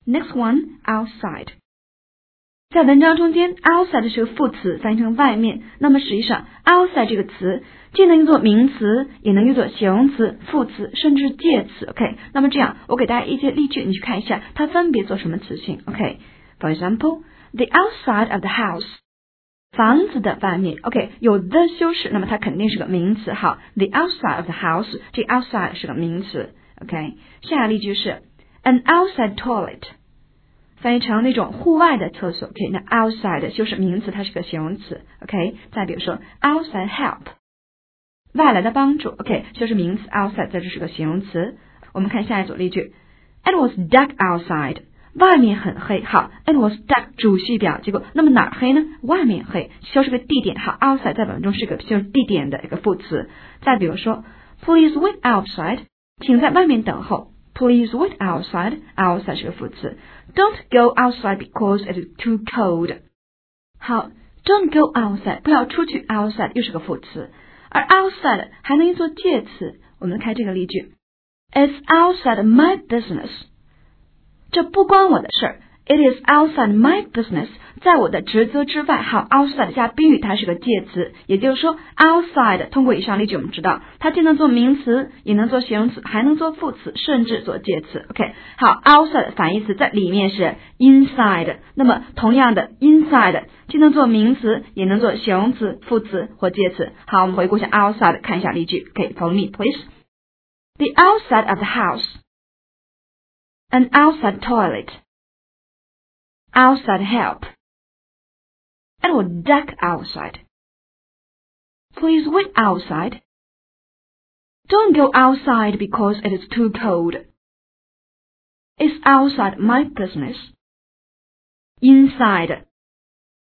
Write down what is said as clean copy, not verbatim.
Next one, outside. 在文章中间 outside 是个副词，翻译成外面。那么实际上 outside 这个词既能用作名词，也能用作形容词、副词，甚至是介词。OK， 那么这样我给大家一些例句，你去看一下它分别做什么词性。OK，for example, the outside of the house. 房子的外面。OK， 有 the 修饰，那么它肯定是个名词。好 ，the outside of the house， 这 outside 是个名词。OK， 下一例句是 an outside toilet。翻译成那种户外的厕所。OK， 那 outside 修饰名词，它是个形容词。OK， 再比如说 outside help， 外来的帮助。OK， 修饰名词 outside， 在这是个形容词。我们看下一组例句 ，It was dark outside， 外面很黑。好 ，It was dark 主系表，结果那么哪儿黑呢？外面黑，修饰个地点。好 ，outside 在本文中是个修饰地点的一个副词。再比如说 ，Please wait outside， 请在外面等候。Please wait outside， outside 是个副词。Don't go outside because it is too cold。好 ，Don't go outside， 不要出去 outside 又是个副词，而 outside 还能用作介词。我们看这个例句 ，It's outside my business。这不关我的事儿。It is outside my business， 在我的职责之外。好 ，outside 加宾语，它是个介词，也就是说 outside 通过以上例句我们知道，它既能做名词，也能做形容词，还能做副词，甚至做介词。OK， 好 ，outside 反义词在里面是 inside， 那么同样的 inside 既能做名词，也能做形容词、副词或介词。好，我们回顾一下 outside， 看一下例句。OK，follow me please. The outside of the house, an outside toilet.Outside help. It was dark outside. Please wait outside. Don't go outside because it is too cold. It's outside my business. Inside